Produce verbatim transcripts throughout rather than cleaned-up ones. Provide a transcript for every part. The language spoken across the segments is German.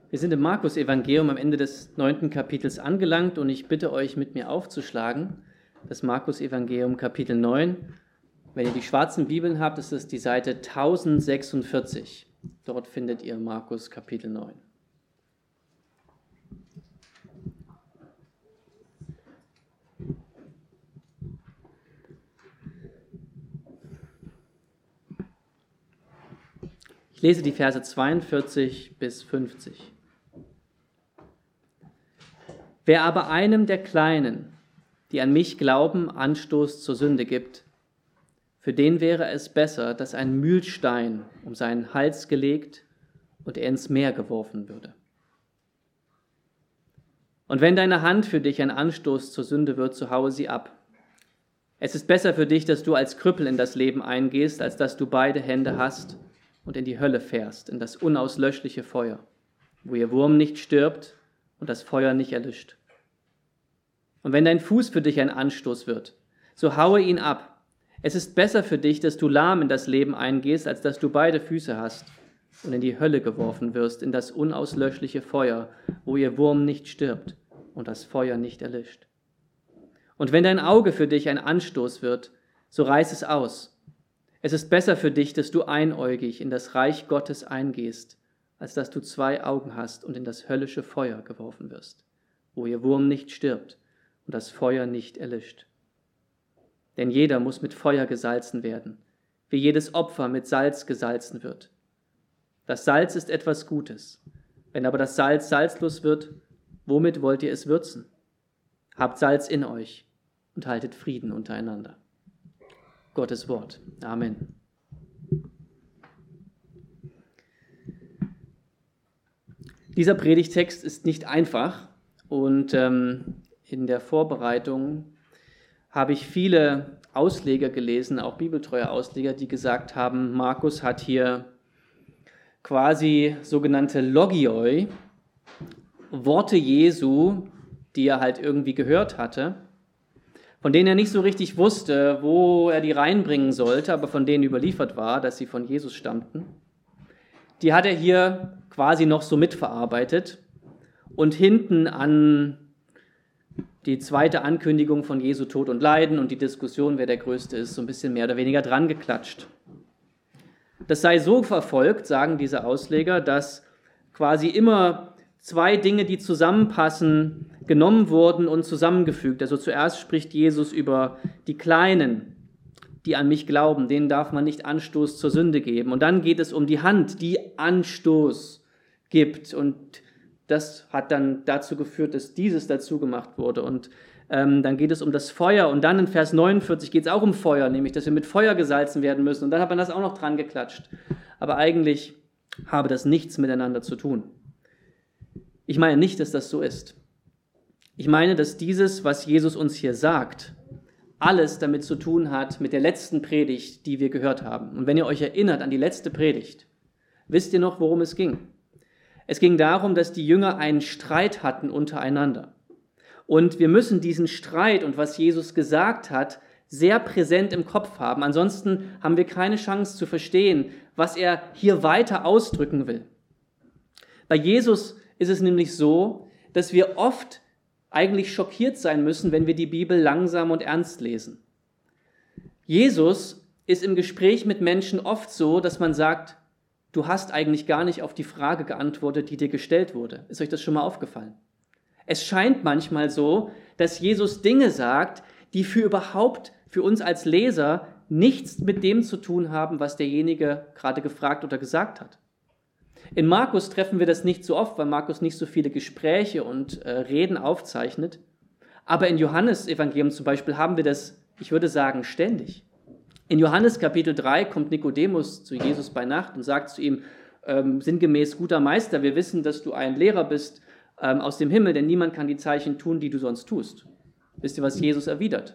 Wir sind im Markus-Evangelium am Ende des neunten Kapitels angelangt und ich bitte euch, mit mir aufzuschlagen, das Markus-Evangelium Kapitel neun. Wenn ihr die schwarzen Bibeln habt, ist es die Seite tausendsechsundvierzig. Dort findet ihr Markus Kapitel neun. Ich lese die Verse zweiundvierzig bis fünfzig. Wer aber einem der Kleinen, die an mich glauben, Anstoß zur Sünde gibt, für den wäre es besser, dass ein Mühlstein um seinen Hals gelegt und er ins Meer geworfen würde. Und wenn deine Hand für dich ein Anstoß zur Sünde wird, so haue sie ab. Es ist besser für dich, dass du als Krüppel in das Leben eingehst, als dass du beide Hände hast und in die Hölle fährst, in das unauslöschliche Feuer, wo ihr Wurm nicht stirbt und das Feuer nicht erlischt. Und wenn dein Fuß für dich ein Anstoß wird, so haue ihn ab. Es ist besser für dich, dass du lahm in das Leben eingehst, als dass du beide Füße hast und in die Hölle geworfen wirst, in das unauslöschliche Feuer, wo ihr Wurm nicht stirbt und das Feuer nicht erlischt. Und wenn dein Auge für dich ein Anstoß wird, so reiß es aus. Es ist besser für dich, dass du einäugig in das Reich Gottes eingehst, als dass du zwei Augen hast und in das höllische Feuer geworfen wirst, wo ihr Wurm nicht stirbt und das Feuer nicht erlischt. Denn jeder muss mit Feuer gesalzen werden, wie jedes Opfer mit Salz gesalzen wird. Das Salz ist etwas Gutes. Wenn aber das Salz salzlos wird, womit wollt ihr es würzen? Habt Salz in euch und haltet Frieden untereinander. Gottes Wort. Amen. Dieser Predigtext ist nicht einfach und ähm, in der Vorbereitung habe ich viele Ausleger gelesen, auch bibeltreue Ausleger, die gesagt haben, Markus hat hier quasi sogenannte Logioi, Worte Jesu, die er halt irgendwie gehört hatte, von denen er nicht so richtig wusste, wo er die reinbringen sollte, aber von denen überliefert war, dass sie von Jesus stammten. Die hat er hier quasi noch so mitverarbeitet und hinten an die zweite Ankündigung von Jesu Tod und Leiden und die Diskussion, wer der Größte ist, so ein bisschen mehr oder weniger dran geklatscht. Das sei so verfolgt, sagen diese Ausleger, dass quasi immer zwei Dinge, die zusammenpassen, genommen wurden und zusammengefügt. Also zuerst spricht Jesus über die Kleinen, die an mich glauben, denen darf man nicht Anstoß zur Sünde geben. Und dann geht es um die Hand, die Anstoß gibt. Und das hat dann dazu geführt, dass dieses dazu gemacht wurde. Und ähm, dann geht es um das Feuer. Und dann in Vers neunundvierzig geht es auch um Feuer, nämlich, dass wir mit Feuer gesalzen werden müssen. Und dann hat man das auch noch dran geklatscht. Aber eigentlich habe das nichts miteinander zu tun. Ich meine nicht, dass das so ist. Ich meine, dass dieses, was Jesus uns hier sagt, alles damit zu tun hat mit der letzten Predigt, die wir gehört haben. Und wenn ihr euch erinnert an die letzte Predigt, wisst ihr noch, worum es ging? Es ging darum, dass die Jünger einen Streit hatten untereinander. Und wir müssen diesen Streit und was Jesus gesagt hat, sehr präsent im Kopf haben. Ansonsten haben wir keine Chance zu verstehen, was er hier weiter ausdrücken will. Bei Jesus ist es nämlich so, dass wir oft eigentlich schockiert sein müssen, wenn wir die Bibel langsam und ernst lesen. Jesus ist im Gespräch mit Menschen oft so, dass man sagt, du hast eigentlich gar nicht auf die Frage geantwortet, die dir gestellt wurde. Ist euch das schon mal aufgefallen? Es scheint manchmal so, dass Jesus Dinge sagt, die für überhaupt, für uns als Leser, nichts mit dem zu tun haben, was derjenige gerade gefragt oder gesagt hat. In Markus treffen wir das nicht so oft, weil Markus nicht so viele Gespräche und äh, Reden aufzeichnet. Aber in Johannes Evangelium zum Beispiel haben wir das, ich würde sagen, ständig. In Johannes Kapitel drei kommt Nikodemus zu Jesus bei Nacht und sagt zu ihm, ähm, sinngemäß, guter Meister, wir wissen, dass du ein Lehrer bist ähm, aus dem Himmel, denn niemand kann die Zeichen tun, die du sonst tust. Wisst ihr, was Jesus erwidert?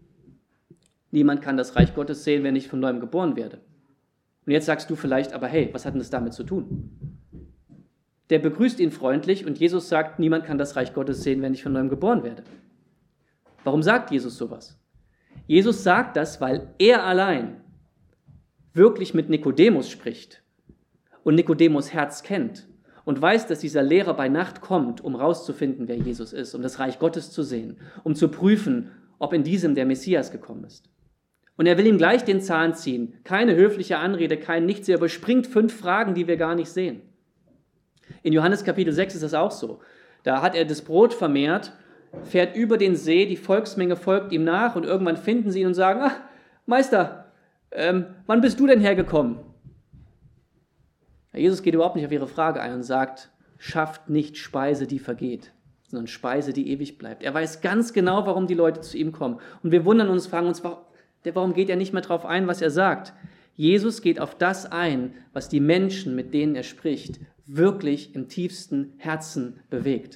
Niemand kann das Reich Gottes sehen, wenn ich von neuem geboren werde. Und jetzt sagst du vielleicht, aber hey, was hat denn das damit zu tun? Der begrüßt ihn freundlich und Jesus sagt, niemand kann das Reich Gottes sehen, wenn ich von neuem geboren werde. Warum sagt Jesus sowas? Jesus sagt das, weil er allein wirklich mit Nikodemus spricht und Nikodemus Herz kennt und weiß, dass dieser Lehrer bei Nacht kommt, um rauszufinden, wer Jesus ist, um das Reich Gottes zu sehen, um zu prüfen, ob in diesem der Messias gekommen ist. Und er will ihm gleich den Zahn ziehen. Keine höfliche Anrede, kein Nichts. Er überspringt fünf Fragen, die wir gar nicht sehen. In Johannes Kapitel sechs ist das auch so. Da hat er das Brot vermehrt, fährt über den See, die Volksmenge folgt ihm nach und irgendwann finden sie ihn und sagen, ach, Meister, ähm, wann bist du denn hergekommen? Jesus geht überhaupt nicht auf ihre Frage ein und sagt, schafft nicht Speise, die vergeht, sondern Speise, die ewig bleibt. Er weiß ganz genau, warum die Leute zu ihm kommen. Und wir wundern uns, fragen uns, warum geht er nicht mehr darauf ein, was er sagt? Jesus geht auf das ein, was die Menschen, mit denen er spricht, wirklich im tiefsten Herzen bewegt.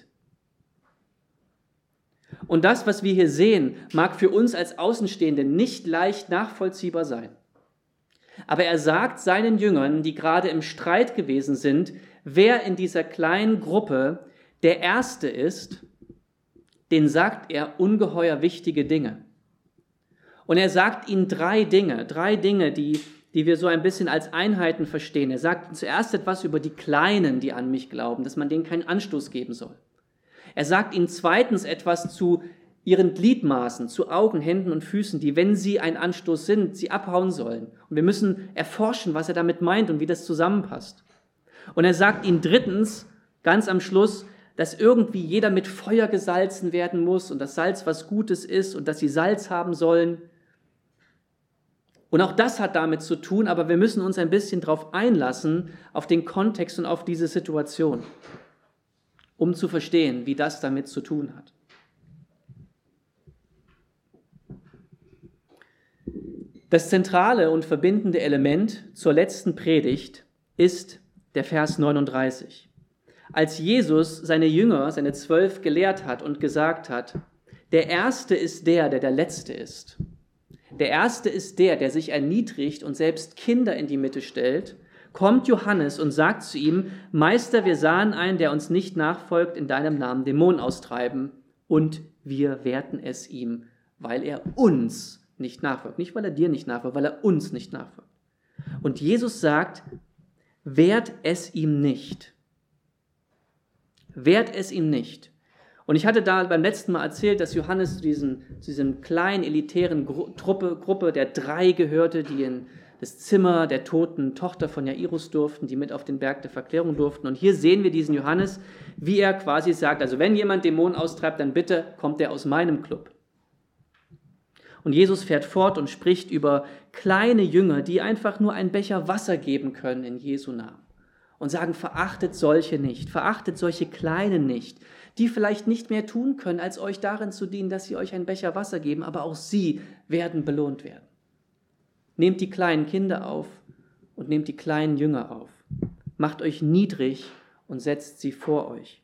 Und das, was wir hier sehen, mag für uns als Außenstehende nicht leicht nachvollziehbar sein. Aber er sagt seinen Jüngern, die gerade im Streit gewesen sind, wer in dieser kleinen Gruppe der Erste ist, den sagt er ungeheuer wichtige Dinge. Und er sagt ihnen drei Dinge, drei Dinge, die, die wir so ein bisschen als Einheiten verstehen. Er sagt zuerst etwas über die Kleinen, die an mich glauben, dass man denen keinen Anstoß geben soll. Er sagt ihnen zweitens etwas zu ihren Gliedmaßen, zu Augen, Händen und Füßen, die, wenn sie ein Anstoß sind, sie abhauen sollen. Und wir müssen erforschen, was er damit meint und wie das zusammenpasst. Und er sagt ihnen drittens, ganz am Schluss, dass irgendwie jeder mit Feuer gesalzen werden muss und dass Salz was Gutes ist und dass sie Salz haben sollen. Und auch das hat damit zu tun, aber wir müssen uns ein bisschen darauf einlassen, auf den Kontext und auf diese Situation, um zu verstehen, wie das damit zu tun hat. Das zentrale und verbindende Element zur letzten Predigt ist der Vers neununddreißig. Als Jesus seine Jünger, seine Zwölf gelehrt hat und gesagt hat, der Erste ist der, der der Letzte ist. Der Erste ist der, der sich erniedrigt und selbst Kinder in die Mitte stellt, kommt Johannes und sagt zu ihm, Meister, wir sahen einen, der uns nicht nachfolgt, in deinem Namen Dämonen austreiben, und wir wehrten es ihm, weil er uns nicht nachfolgt. Nicht, weil er dir nicht nachfolgt, weil er uns nicht nachfolgt. Und Jesus sagt, wehrt es ihm nicht. Wehrt es ihm nicht. Und ich hatte da beim letzten Mal erzählt, dass Johannes zu, diesen, zu diesem kleinen, elitären Gru- Truppe, Gruppe der drei gehörte, die in das Zimmer der toten Tochter von Jairus durften, die mit auf den Berg der Verklärung durften. Und hier sehen wir diesen Johannes, wie er quasi sagt, also wenn jemand Dämonen austreibt, dann bitte kommt er aus meinem Club. Und Jesus fährt fort und spricht über kleine Jünger, die einfach nur einen Becher Wasser geben können in Jesu Namen. Und sagen, verachtet solche nicht, verachtet solche Kleinen nicht, die vielleicht nicht mehr tun können, als euch darin zu dienen, dass sie euch einen Becher Wasser geben, aber auch sie werden belohnt werden. Nehmt die kleinen Kinder auf und nehmt die kleinen Jünger auf. Macht euch niedrig und setzt sie vor euch.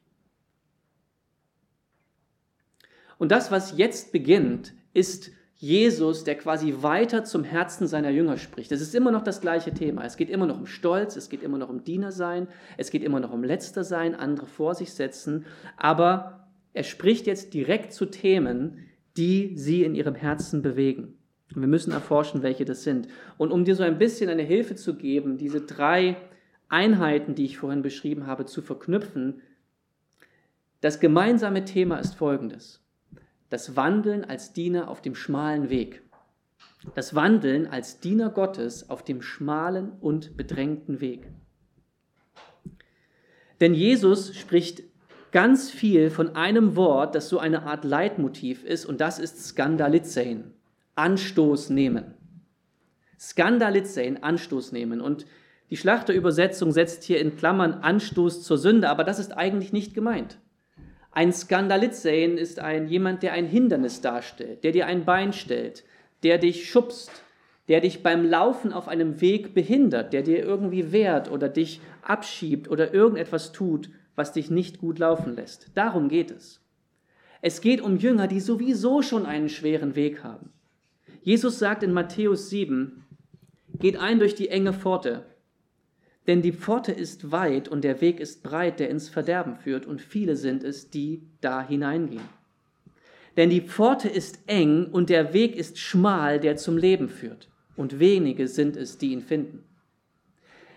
Und das, was jetzt beginnt, ist Jesus, der quasi weiter zum Herzen seiner Jünger spricht. Es ist immer noch das gleiche Thema. Es geht immer noch um Stolz, es geht immer noch um Diener sein, es geht immer noch um Letzter sein, andere vor sich setzen. Aber er spricht jetzt direkt zu Themen, die sie in ihrem Herzen bewegen. Und wir müssen erforschen, welche das sind. Und um dir so ein bisschen eine Hilfe zu geben, diese drei Einheiten, die ich vorhin beschrieben habe, zu verknüpfen, das gemeinsame Thema ist folgendes. Das Wandeln als Diener auf dem schmalen Weg. Das Wandeln als Diener Gottes auf dem schmalen und bedrängten Weg. Denn Jesus spricht ganz viel von einem Wort, das so eine Art Leitmotiv ist, und das ist skandalizein, Anstoß nehmen. Skandalizein, Anstoß nehmen. Und die Schlachterübersetzung setzt hier in Klammern Anstoß zur Sünde, aber das ist eigentlich nicht gemeint. Ein Skandalizein ist ein, jemand, der ein Hindernis darstellt, der dir ein Bein stellt, der dich schubst, der dich beim Laufen auf einem Weg behindert, der dir irgendwie wehrt oder dich abschiebt oder irgendetwas tut, was dich nicht gut laufen lässt. Darum geht es. Es geht um Jünger, die sowieso schon einen schweren Weg haben. Jesus sagt in Matthäus sieben, geht ein durch die enge Pforte, denn die Pforte ist weit und der Weg ist breit, der ins Verderben führt, und viele sind es, die da hineingehen. Denn die Pforte ist eng und der Weg ist schmal, der zum Leben führt, und wenige sind es, die ihn finden.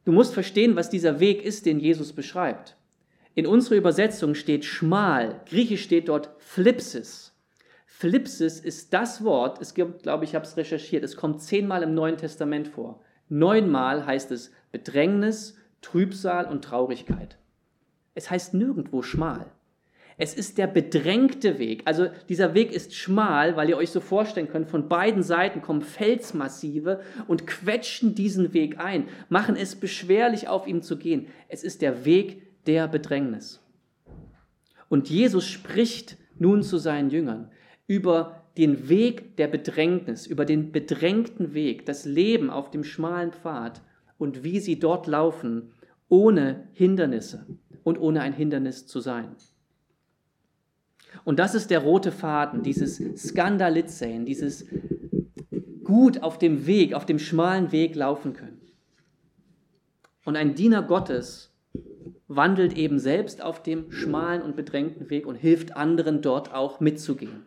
Du musst verstehen, was dieser Weg ist, den Jesus beschreibt. In unserer Übersetzung steht schmal, griechisch steht dort Phlipsis. Phlipsis ist das Wort, es gibt, glaube ich, ich habe es recherchiert, es kommt zehnmal im Neuen Testament vor. Neunmal heißt es Bedrängnis, Trübsal und Traurigkeit. Es heißt nirgendwo schmal. Es ist der bedrängte Weg. Also dieser Weg ist schmal, weil ihr euch so vorstellen könnt, von beiden Seiten kommen Felsmassive und quetschen diesen Weg ein, machen es beschwerlich, auf ihm zu gehen. Es ist der Weg der Bedrängnis. Und Jesus spricht nun zu seinen Jüngern über den Weg der Bedrängnis, über den bedrängten Weg, das Leben auf dem schmalen Pfad und wie sie dort laufen, ohne Hindernisse und ohne ein Hindernis zu sein. Und das ist der rote Faden, dieses Skandalizein, dieses gut auf dem Weg, auf dem schmalen Weg laufen können. Und ein Diener Gottes wandelt eben selbst auf dem schmalen und bedrängten Weg und hilft anderen dort auch mitzugehen.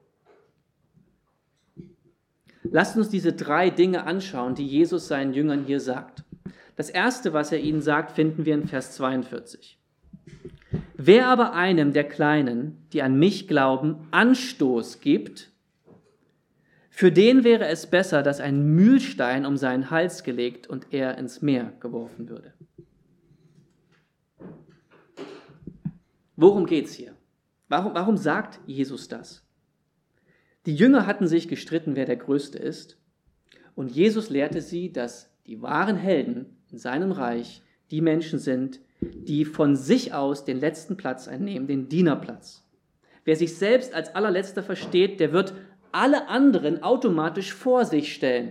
Lasst uns diese drei Dinge anschauen, die Jesus seinen Jüngern hier sagt. Das erste, was er ihnen sagt, finden wir in Vers zweiundvierzig. Wer aber einem der Kleinen, die an mich glauben, Anstoß gibt, für den wäre es besser, dass ein Mühlstein um seinen Hals gelegt und er ins Meer geworfen würde. Worum geht es hier? Warum, warum sagt Jesus das? Die Jünger hatten sich gestritten, wer der Größte ist. Und Jesus lehrte sie, dass die wahren Helden in seinem Reich die Menschen sind, die von sich aus den letzten Platz einnehmen, den Dienerplatz. Wer sich selbst als allerletzter versteht, der wird alle anderen automatisch vor sich stellen.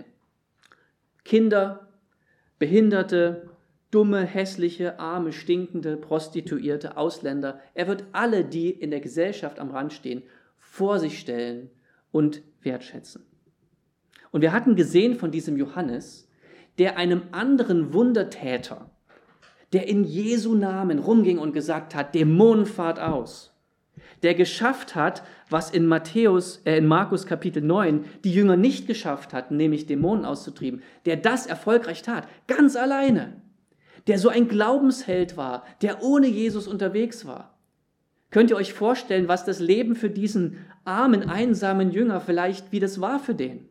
Kinder, Behinderte, dumme, hässliche, arme, stinkende, Prostituierte, Ausländer. Er wird alle, die in der Gesellschaft am Rand stehen, vor sich stellen und wertschätzen. Und wir hatten gesehen von diesem Johannes, der einem anderen Wundertäter, der in Jesu Namen rumging und gesagt hat, Dämonen fahrt aus, der geschafft hat, was in Matthäus, äh in Markus Kapitel neun die Jünger nicht geschafft hatten, nämlich Dämonen auszutrieben, der das erfolgreich tat, ganz alleine, der so ein Glaubensheld war, der ohne Jesus unterwegs war. Könnt ihr euch vorstellen, was das Leben für diesen armen, einsamen Jünger vielleicht, wie das war für den?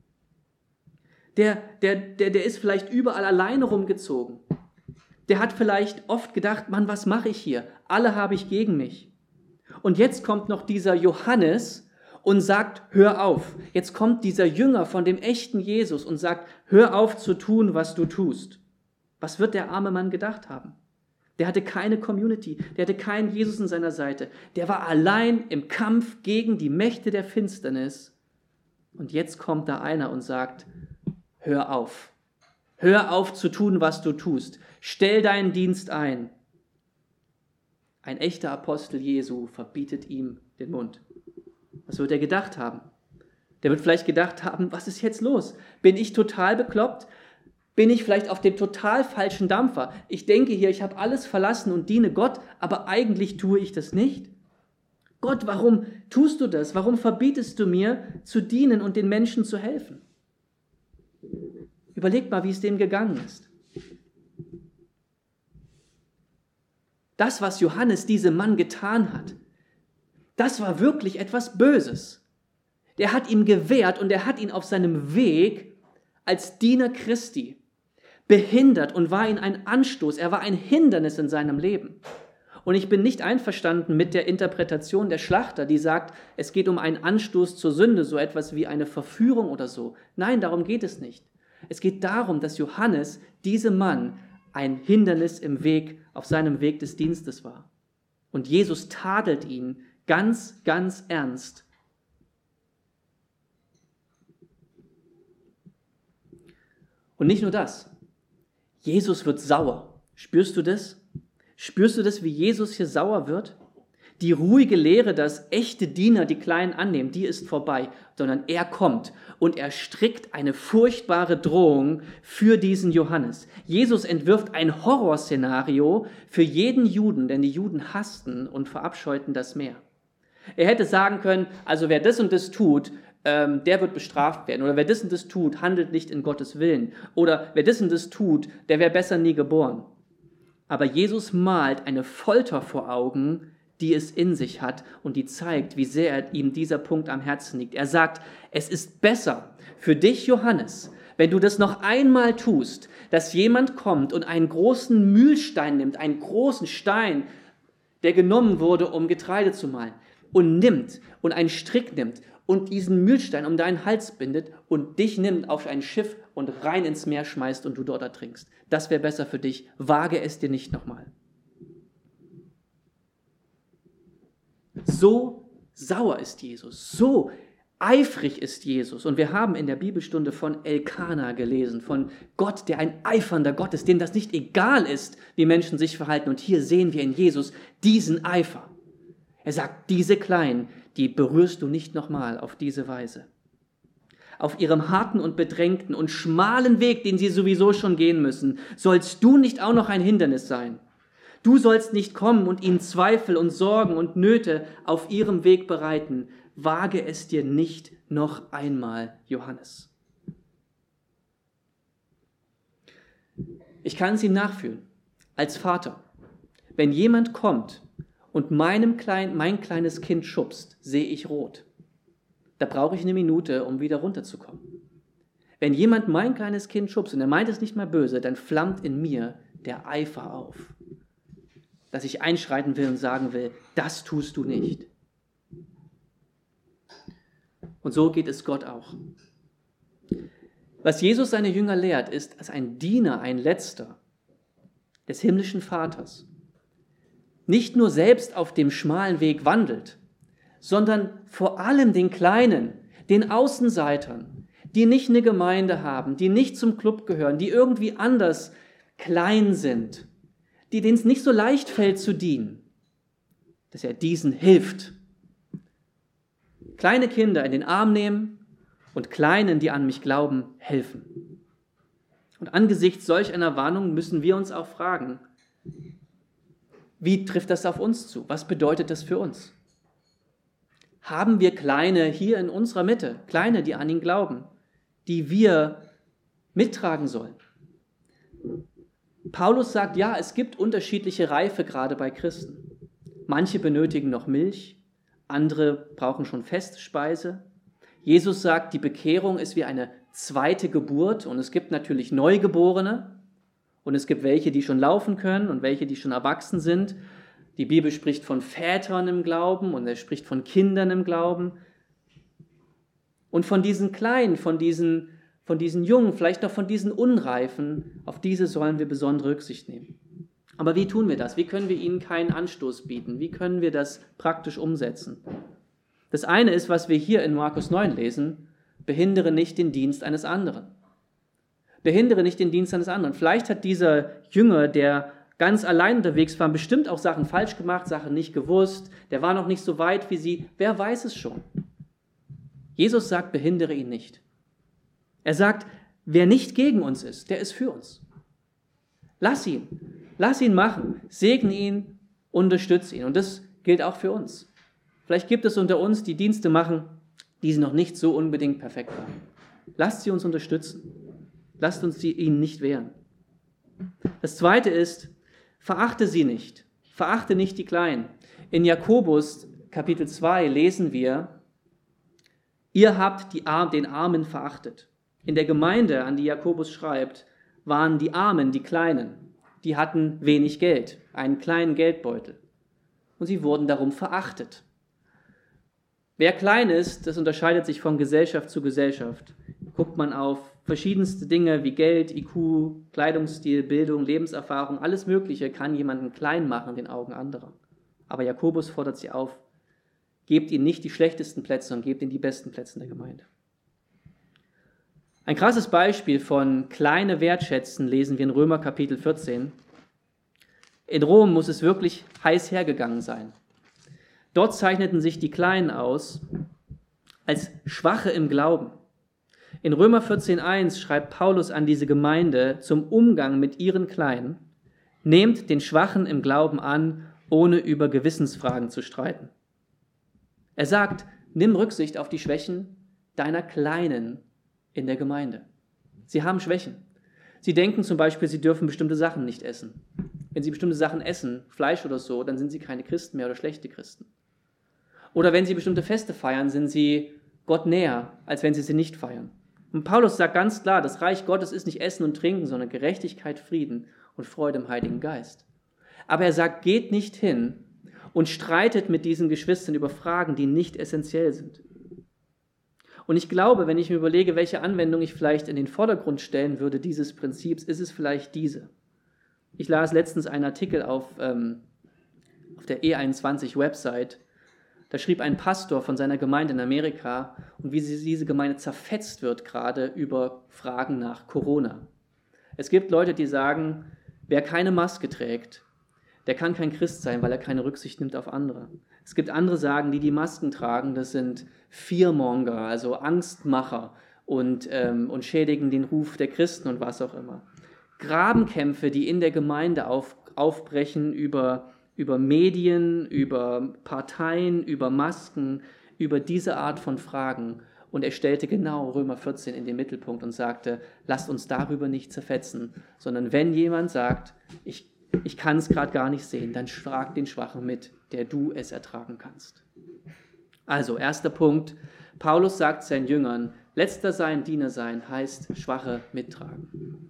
Der, der, der, der ist vielleicht überall alleine rumgezogen. Der hat vielleicht oft gedacht, Mann, was mache ich hier? Alle habe ich gegen mich. Und jetzt kommt noch dieser Johannes und sagt, hör auf. Jetzt kommt dieser Jünger von dem echten Jesus und sagt, hör auf zu tun, was du tust. Was wird der arme Mann gedacht haben? Der hatte keine Community, der hatte keinen Jesus an seiner Seite. Der war allein im Kampf gegen die Mächte der Finsternis. Und jetzt kommt da einer und sagt, hör auf. Hör auf zu tun, was du tust. Stell deinen Dienst ein. Ein echter Apostel Jesu verbietet ihm den Mund. Was wird er gedacht haben? Der wird vielleicht gedacht haben, was ist jetzt los? Bin ich total bekloppt? Bin ich vielleicht auf dem total falschen Dampfer? Ich denke hier, ich habe alles verlassen und diene Gott, aber eigentlich tue ich das nicht. Gott, warum tust du das? Warum verbietest du mir, zu dienen und den Menschen zu helfen? Überlegt mal, wie es dem gegangen ist. Das, was Johannes diesem Mann getan hat, das war wirklich etwas Böses. Der hat ihm gewehrt und er hat ihn auf seinem Weg als Diener Christi behindert und war ihm ein Anstoß. Er war ein Hindernis in seinem Leben. Und ich bin nicht einverstanden mit der Interpretation der Schlachter, die sagt, es geht um einen Anstoß zur Sünde, so etwas wie eine Verführung oder so. Nein, darum geht es nicht. Es geht darum, dass Johannes, diesem Mann, ein Hindernis im Weg, auf seinem Weg des Dienstes war. Und Jesus tadelt ihn ganz, ganz ernst. Und nicht nur das. Jesus wird sauer. Spürst du das? Spürst du das, wie Jesus hier sauer wird? Die ruhige Lehre, dass echte Diener die Kleinen annehmen, die ist vorbei, sondern er kommt und er strickt eine furchtbare Drohung für diesen Johannes. Jesus entwirft ein Horrorszenario für jeden Juden, denn die Juden hassten und verabscheuten das Meer. Er hätte sagen können, also wer das und das tut, ähm, der wird bestraft werden. Oder wer das und das tut, handelt nicht in Gottes Willen. Oder wer das und das tut, der wäre besser nie geboren. Aber Jesus malt eine Folter vor Augen, die es in sich hat und die zeigt, wie sehr ihm dieser Punkt am Herzen liegt. Er sagt, es ist besser für dich, Johannes, wenn du das noch einmal tust, dass jemand kommt und einen großen Mühlstein nimmt, einen großen Stein, der genommen wurde, um Getreide zu mahlen, und nimmt und einen Strick nimmt und diesen Mühlstein um deinen Hals bindet und dich nimmt auf ein Schiff und rein ins Meer schmeißt und du dort ertrinkst. Das wäre besser für dich. Wage es dir nicht nochmal. So sauer ist Jesus, so eifrig ist Jesus. Und wir haben in der Bibelstunde von Elkana gelesen, von Gott, der ein eifernder Gott ist, dem das nicht egal ist, wie Menschen sich verhalten. Und hier sehen wir in Jesus diesen Eifer. Er sagt, diese Kleinen, die berührst du nicht nochmal auf diese Weise. Auf ihrem harten und bedrängten und schmalen Weg, den sie sowieso schon gehen müssen, sollst du nicht auch noch ein Hindernis sein. Du sollst nicht kommen und ihnen Zweifel und Sorgen und Nöte auf ihrem Weg bereiten. Wage es dir nicht noch einmal, Johannes. Ich kann es ihm nachfühlen, als Vater. Wenn jemand kommt und meinem Klein, mein kleines Kind schubst, sehe ich rot. Da brauche ich eine Minute, um wieder runterzukommen. Wenn jemand mein kleines Kind schubst und er meint es nicht mal böse, dann flammt in mir der Eifer auf, dass ich einschreiten will und sagen will, das tust du nicht. Und so geht es Gott auch. Was Jesus seine Jünger lehrt, ist, als ein Diener, ein Letzter des himmlischen Vaters nicht nur selbst auf dem schmalen Weg wandelt, sondern vor allem den Kleinen, den Außenseitern, die nicht eine Gemeinde haben, die nicht zum Club gehören, die irgendwie anders klein sind, die denen es nicht so leicht fällt zu dienen, dass er diesen hilft. Kleine Kinder in den Arm nehmen und Kleinen, die an mich glauben, helfen. Und angesichts solch einer Warnung müssen wir uns auch fragen, wie trifft das auf uns zu? Was bedeutet das für uns? Haben wir Kleine hier in unserer Mitte, Kleine, die an ihn glauben, die wir mittragen sollen? Paulus sagt, ja, es gibt unterschiedliche Reife gerade bei Christen. Manche benötigen noch Milch, andere brauchen schon feste Speise. Jesus sagt, die Bekehrung ist wie eine zweite Geburt und es gibt natürlich Neugeborene und es gibt welche, die schon laufen können und welche, die schon erwachsen sind. Die Bibel spricht von Vätern im Glauben und er spricht von Kindern im Glauben. Und von diesen Kleinen, von diesen, von diesen Jungen, vielleicht noch von diesen Unreifen, auf diese sollen wir besondere Rücksicht nehmen. Aber wie tun wir das? Wie können wir ihnen keinen Anstoß bieten? Wie können wir das praktisch umsetzen? Das eine ist, was wir hier in Markus neun lesen, behindere nicht den Dienst eines anderen. Behindere nicht den Dienst eines anderen. Vielleicht hat dieser Jünger, der ganz allein unterwegs war, bestimmt auch Sachen falsch gemacht, Sachen nicht gewusst, der war noch nicht so weit wie sie. Wer weiß es schon? Jesus sagt, behindere ihn nicht. Er sagt, wer nicht gegen uns ist, der ist für uns. Lass ihn, lass ihn machen, segne ihn, unterstütze ihn. Und das gilt auch für uns. Vielleicht gibt es unter uns, die Dienste machen, die sie noch nicht so unbedingt perfekt machen. Lasst sie uns unterstützen. Lasst uns die, ihnen nicht wehren. Das Zweite ist, verachte sie nicht. Verachte nicht die Kleinen. In Jakobus Kapitel zwei lesen wir, ihr habt die Ar- den Armen verachtet. In der Gemeinde, an die Jakobus schreibt, waren die Armen, die Kleinen. Die hatten wenig Geld, einen kleinen Geldbeutel. Und sie wurden darum verachtet. Wer klein ist, das unterscheidet sich von Gesellschaft zu Gesellschaft. Guckt man auf verschiedenste Dinge wie Geld, I Q, Kleidungsstil, Bildung, Lebenserfahrung, alles Mögliche kann jemanden klein machen in den Augen anderer. Aber Jakobus fordert sie auf, gebt ihnen nicht die schlechtesten Plätze, sondern gebt ihnen die besten Plätze in der Gemeinde. Ein krasses Beispiel von kleine Wertschätzen lesen wir in Römer Kapitel vierzehn. In Rom muss es wirklich heiß hergegangen sein. Dort zeichneten sich die Kleinen aus als Schwache im Glauben. In Römer vierzehn eins schreibt Paulus an diese Gemeinde zum Umgang mit ihren Kleinen, nehmt den Schwachen im Glauben an, ohne über Gewissensfragen zu streiten. Er sagt, nimm Rücksicht auf die Schwächen deiner Kleinen in der Gemeinde. Sie haben Schwächen. Sie denken zum Beispiel, sie dürfen bestimmte Sachen nicht essen. Wenn sie bestimmte Sachen essen, Fleisch oder so, dann sind sie keine Christen mehr oder schlechte Christen. Oder wenn sie bestimmte Feste feiern, sind sie Gott näher, als wenn sie sie nicht feiern. Und Paulus sagt ganz klar, das Reich Gottes ist nicht Essen und Trinken, sondern Gerechtigkeit, Frieden und Freude im Heiligen Geist. Aber er sagt, geht nicht hin und streitet mit diesen Geschwistern über Fragen, die nicht essentiell sind. Und ich glaube, wenn ich mir überlege, welche Anwendung ich vielleicht in den Vordergrund stellen würde dieses Prinzips, ist es vielleicht diese. Ich las letztens einen Artikel auf, ähm, auf der E einundzwanzig Website. Da schrieb ein Pastor von seiner Gemeinde in Amerika und wie sie, diese Gemeinde zerfetzt wird gerade über Fragen nach Corona. Es gibt Leute, die sagen, wer keine Maske trägt, der kann kein Christ sein, weil er keine Rücksicht nimmt auf andere. Es gibt andere sagen, die die Masken tragen, das sind Fearmonger, also Angstmacher und, ähm, und schädigen den Ruf der Christen und was auch immer. Grabenkämpfe, die in der Gemeinde auf, aufbrechen über, über Medien, über Parteien, über Masken, über diese Art von Fragen. Und er stellte genau Römer vierzehn in den Mittelpunkt und sagte, lasst uns darüber nicht zerfetzen, sondern wenn jemand sagt, ich Ich kann es gerade gar nicht sehen, dann frag den Schwachen mit, der du es ertragen kannst. Also, erster Punkt. Paulus sagt seinen Jüngern, letzter sein, Diener sein, heißt Schwache mittragen.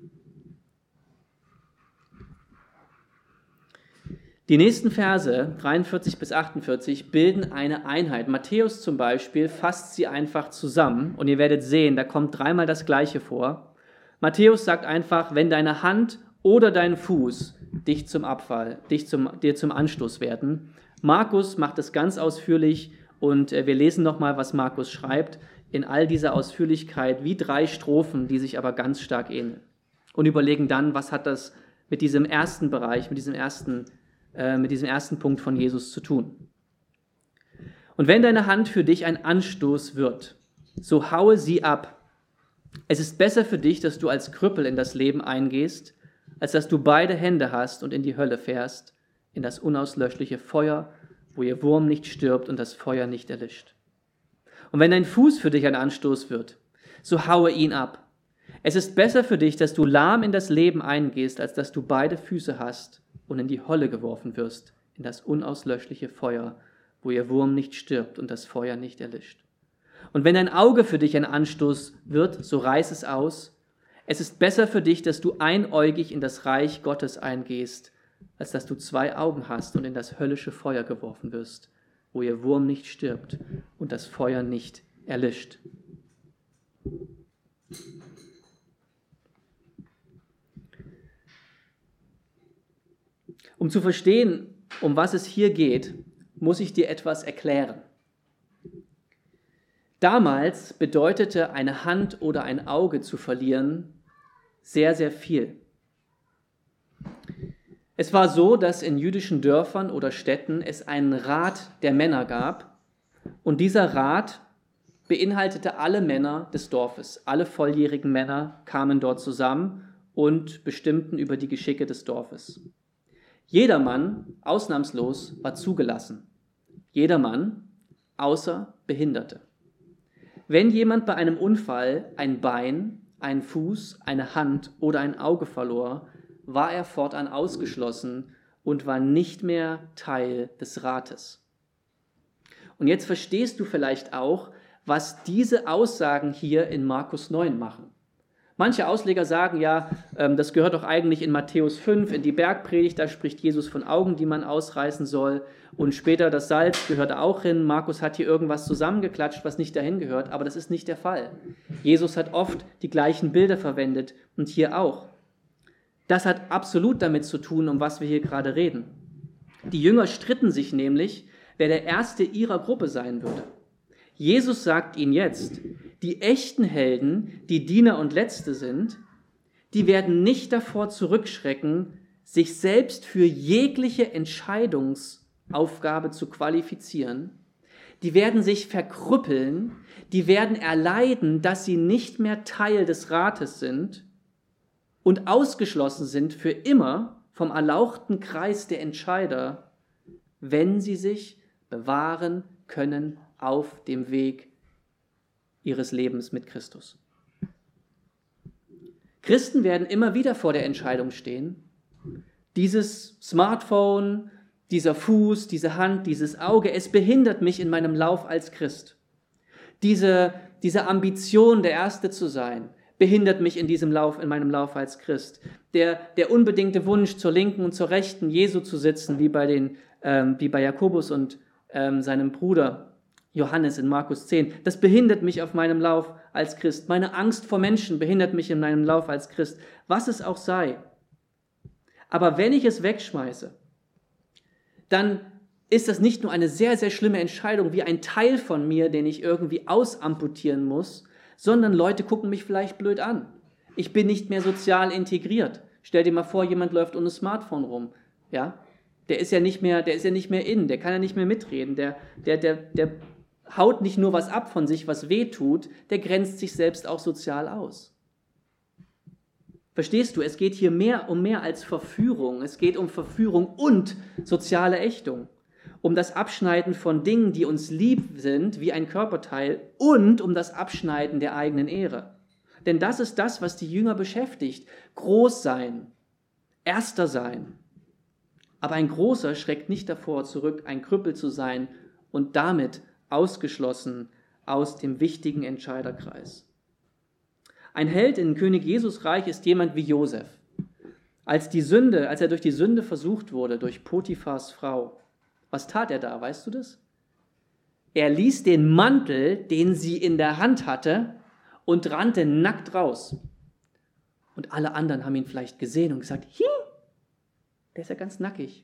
Die nächsten Verse, dreiundvierzig bis achtundvierzig, bilden eine Einheit. Matthäus zum Beispiel fasst sie einfach zusammen und ihr werdet sehen, da kommt dreimal das Gleiche vor. Matthäus sagt einfach, wenn deine Hand oder dein Fuß dich zum Abfall, dich zum, dir zum Anstoß werden. Markus macht es ganz ausführlich und wir lesen nochmal, was Markus schreibt, in all dieser Ausführlichkeit wie drei Strophen, die sich aber ganz stark ähneln. Und überlegen dann, was hat das mit diesem ersten Bereich, mit diesem ersten, äh, mit diesem ersten Punkt von Jesus zu tun. Und wenn deine Hand für dich ein Anstoß wird, so haue sie ab. Es ist besser für dich, dass du als Krüppel in das Leben eingehst, als dass du beide Hände hast und in die Hölle fährst, in das unauslöschliche Feuer, wo ihr Wurm nicht stirbt und das Feuer nicht erlischt. Und wenn dein Fuß für dich ein Anstoß wird, so haue ihn ab. Es ist besser für dich, dass du lahm in das Leben eingehst, als dass du beide Füße hast und in die Hölle geworfen wirst, in das unauslöschliche Feuer, wo ihr Wurm nicht stirbt und das Feuer nicht erlischt. Und wenn dein Auge für dich ein Anstoß wird, so reiß es aus. Es ist besser für dich, dass du einäugig in das Reich Gottes eingehst, als dass du zwei Augen hast und in das höllische Feuer geworfen wirst, wo ihr Wurm nicht stirbt und das Feuer nicht erlischt. Um zu verstehen, um was es hier geht, muss ich dir etwas erklären. Damals bedeutete eine Hand oder ein Auge zu verlieren sehr, sehr viel. Es war so, dass in jüdischen Dörfern oder Städten es einen Rat der Männer gab und dieser Rat beinhaltete alle Männer des Dorfes. Alle volljährigen Männer kamen dort zusammen und bestimmten über die Geschicke des Dorfes. Jeder Mann, ausnahmslos, war zugelassen. Jeder Mann, außer Behinderte. Wenn jemand bei einem Unfall ein Bein, einen Fuß, eine Hand oder ein Auge verlor, war er fortan ausgeschlossen und war nicht mehr Teil des Rates. Und jetzt verstehst du vielleicht auch, was diese Aussagen hier in Markus neun machen. Manche Ausleger sagen ja, das gehört doch eigentlich in Matthäus fünf, in die Bergpredigt, da spricht Jesus von Augen, die man ausreißen soll. Und später das Salz gehört auch hin. Markus hat hier irgendwas zusammengeklatscht, was nicht dahin gehört, aber das ist nicht der Fall. Jesus hat oft die gleichen Bilder verwendet und hier auch. Das hat absolut damit zu tun, um was wir hier gerade reden. Die Jünger stritten sich nämlich, wer der Erste ihrer Gruppe sein würde. Jesus sagt ihnen jetzt, die echten Helden, die Diener und Letzte sind, die werden nicht davor zurückschrecken, sich selbst für jegliche Entscheidungsaufgabe zu qualifizieren. Die werden sich verkrüppeln, die werden erleiden, dass sie nicht mehr Teil des Rates sind und ausgeschlossen sind für immer vom erlauchten Kreis der Entscheider, wenn sie sich bewahren können auf dem Weg ihres Lebens mit Christus. Christen werden immer wieder vor der Entscheidung stehen, dieses Smartphone, dieser Fuß, diese Hand, dieses Auge, es behindert mich in meinem Lauf als Christ. Diese, diese Ambition, der Erste zu sein, behindert mich in diesem Lauf, in meinem Lauf als Christ. Der, der unbedingte Wunsch, zur Linken und zur Rechten Jesu zu sitzen, wie bei, den, ähm, wie bei Jakobus und ähm, seinem Bruder Johannes in Markus zehn, das behindert mich auf meinem Lauf als Christ. Meine Angst vor Menschen behindert mich in meinem Lauf als Christ. Was es auch sei. Aber wenn ich es wegschmeiße, dann ist das nicht nur eine sehr, sehr schlimme Entscheidung, wie ein Teil von mir, den ich irgendwie ausamputieren muss, sondern Leute gucken mich vielleicht blöd an. Ich bin nicht mehr sozial integriert. Stell dir mal vor, jemand läuft ohne Smartphone rum. Ja? Der ist ja nicht mehr, der ist ja nicht mehr in, der kann ja nicht mehr mitreden. Der, der, der, der haut nicht nur was ab von sich, was weh tut, der grenzt sich selbst auch sozial aus. Verstehst du, es geht hier mehr um mehr als Verführung. Es geht um Verführung und soziale Ächtung. Um das Abschneiden von Dingen, die uns lieb sind, wie ein Körperteil, und um das Abschneiden der eigenen Ehre. Denn das ist das, was die Jünger beschäftigt. Groß sein, Erster sein. Aber ein Großer schreckt nicht davor zurück, ein Krüppel zu sein und damit ausgeschlossen aus dem wichtigen Entscheiderkreis. Ein Held in König Jesus Reich ist jemand wie Josef. Als die Sünde, als er durch die Sünde versucht wurde, durch Potiphars Frau, was tat er da, weißt du das? Er ließ den Mantel, den sie in der Hand hatte, und rannte nackt raus. Und alle anderen haben ihn vielleicht gesehen und gesagt, hi, der ist ja ganz nackig.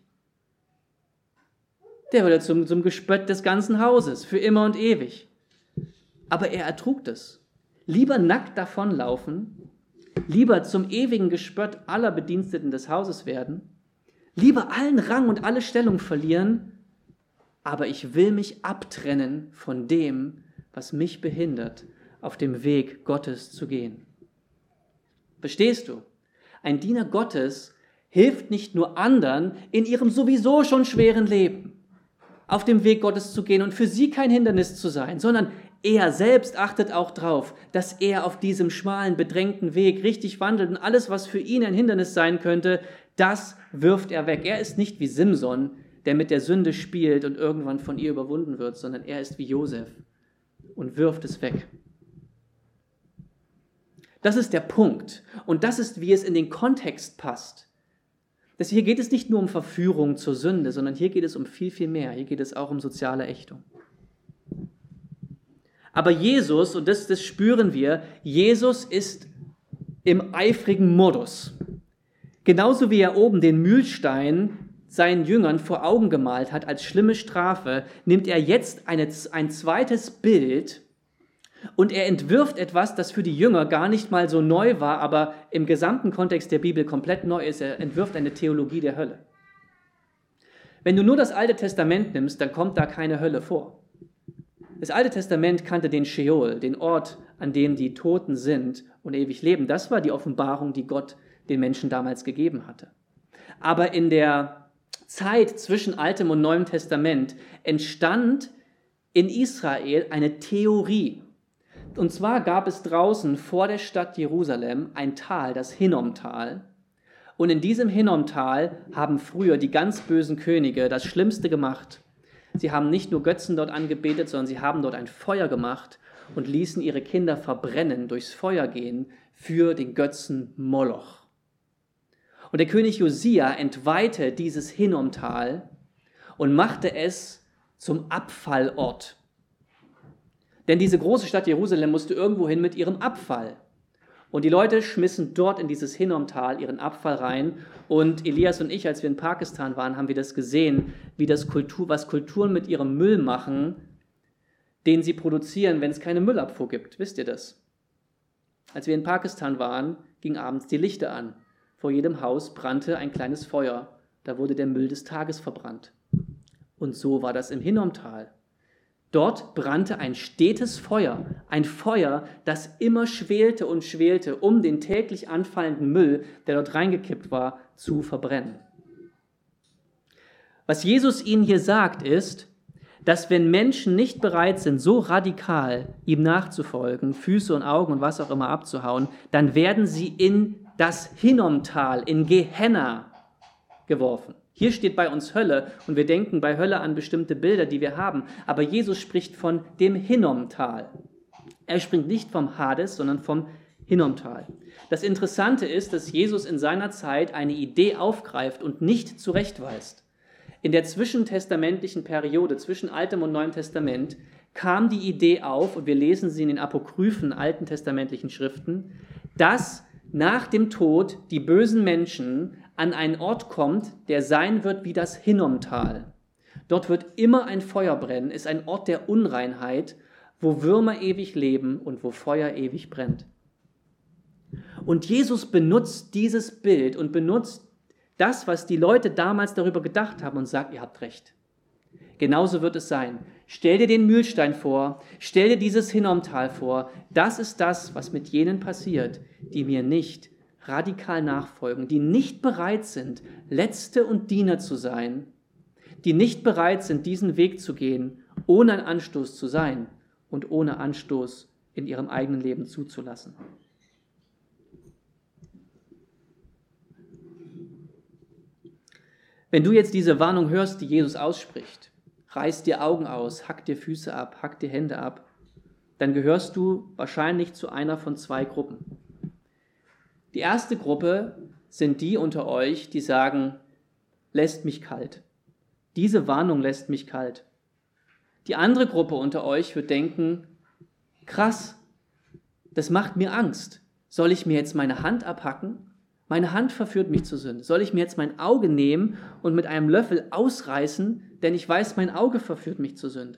Der wurde zum, zum Gespött des ganzen Hauses, für immer und ewig. Aber er ertrug das. Lieber nackt davonlaufen, lieber zum ewigen Gespött aller Bediensteten des Hauses werden, lieber allen Rang und alle Stellung verlieren, aber ich will mich abtrennen von dem, was mich behindert, auf dem Weg Gottes zu gehen. Verstehst du? Ein Diener Gottes hilft nicht nur anderen in ihrem sowieso schon schweren Leben, auf dem Weg Gottes zu gehen und für sie kein Hindernis zu sein, sondern er selbst achtet auch darauf, dass er auf diesem schmalen, bedrängten Weg richtig wandelt und alles, was für ihn ein Hindernis sein könnte, das wirft er weg. Er ist nicht wie Simson, der mit der Sünde spielt und irgendwann von ihr überwunden wird, sondern er ist wie Josef und wirft es weg. Das ist der Punkt und das ist, wie es in den Kontext passt. Das hier geht es nicht nur um Verführung zur Sünde, sondern hier geht es um viel, viel mehr. Hier geht es auch um soziale Ächtung. Aber Jesus, und das, das spüren wir, Jesus ist im eifrigen Modus. Genauso wie er oben den Mühlstein seinen Jüngern vor Augen gemalt hat als schlimme Strafe, nimmt er jetzt eine, ein zweites Bild und er entwirft etwas, das für die Jünger gar nicht mal so neu war, aber im gesamten Kontext der Bibel komplett neu ist. Er entwirft eine Theologie der Hölle. Wenn du nur das Alte Testament nimmst, dann kommt da keine Hölle vor. Das Alte Testament kannte den Scheol, den Ort, an dem die Toten sind und ewig leben. Das war die Offenbarung, die Gott den Menschen damals gegeben hatte. Aber in der Zeit zwischen Altem und Neuem Testament entstand in Israel eine Theorie. Und zwar gab es draußen vor der Stadt Jerusalem ein Tal, das Hinnomtal. Und in diesem Hinnomtal haben früher die ganz bösen Könige das Schlimmste gemacht. Sie haben nicht nur Götzen dort angebetet, sondern sie haben dort ein Feuer gemacht und ließen ihre Kinder verbrennen, durchs Feuer gehen, für den Götzen Moloch. Und der König Josia entweihte dieses Hinnomtal und machte es zum Abfallort. Denn diese große Stadt Jerusalem musste irgendwo hin mit ihrem Abfall. Und die Leute schmissen dort in dieses Hinnomtal ihren Abfall rein. Und Elias und ich, als wir in Pakistan waren, haben wir das gesehen, wie das Kultur, was Kulturen mit ihrem Müll machen, den sie produzieren, wenn es keine Müllabfuhr gibt. Wisst ihr das? Als wir in Pakistan waren, gingen abends die Lichter an. Vor jedem Haus brannte ein kleines Feuer. Da wurde der Müll des Tages verbrannt. Und so war das im Hinnomtal. Dort brannte ein stetes Feuer, ein Feuer, das immer schwelte und schwelte, um den täglich anfallenden Müll, der dort reingekippt war, zu verbrennen. Was Jesus ihnen hier sagt, ist, dass wenn Menschen nicht bereit sind, so radikal ihm nachzufolgen, Füße und Augen und was auch immer abzuhauen, dann werden sie in das Hinnomtal, in Gehenna geworfen. Hier steht bei uns Hölle und wir denken bei Hölle an bestimmte Bilder, die wir haben, aber Jesus spricht von dem Hinnomtal. Er spricht nicht vom Hades, sondern vom Hinnomtal. Das Interessante ist, dass Jesus in seiner Zeit eine Idee aufgreift und nicht zurechtweist. In der zwischentestamentlichen Periode, zwischen Altem und Neuem Testament, kam die Idee auf, und wir lesen sie in den apokryphen alten testamentlichen Schriften, dass nach dem Tod die bösen Menschen an einen Ort kommt, der sein wird wie das Hinnomtal. Dort wird immer ein Feuer brennen, ist ein Ort der Unreinheit, wo Würmer ewig leben und wo Feuer ewig brennt. Und Jesus benutzt dieses Bild und benutzt das, was die Leute damals darüber gedacht haben und sagt, ihr habt recht. Genauso wird es sein. Stell dir den Mühlstein vor, stell dir dieses Hinnomtal vor. Das ist das, was mit jenen passiert, die mir nicht radikal nachfolgen, die nicht bereit sind, Letzte und Diener zu sein, die nicht bereit sind, diesen Weg zu gehen, ohne ein Anstoß zu sein und ohne Anstoß in ihrem eigenen Leben zuzulassen. Wenn du jetzt diese Warnung hörst, die Jesus ausspricht, reiß dir Augen aus, hack dir Füße ab, hack dir Hände ab, dann gehörst du wahrscheinlich zu einer von zwei Gruppen. Die erste Gruppe sind die unter euch, die sagen, lässt mich kalt. Diese Warnung lässt mich kalt. Die andere Gruppe unter euch wird denken, krass, das macht mir Angst. Soll ich mir jetzt meine Hand abhacken? Meine Hand verführt mich zur Sünde. Soll ich mir jetzt mein Auge nehmen und mit einem Löffel ausreißen, denn ich weiß, mein Auge verführt mich zur Sünde?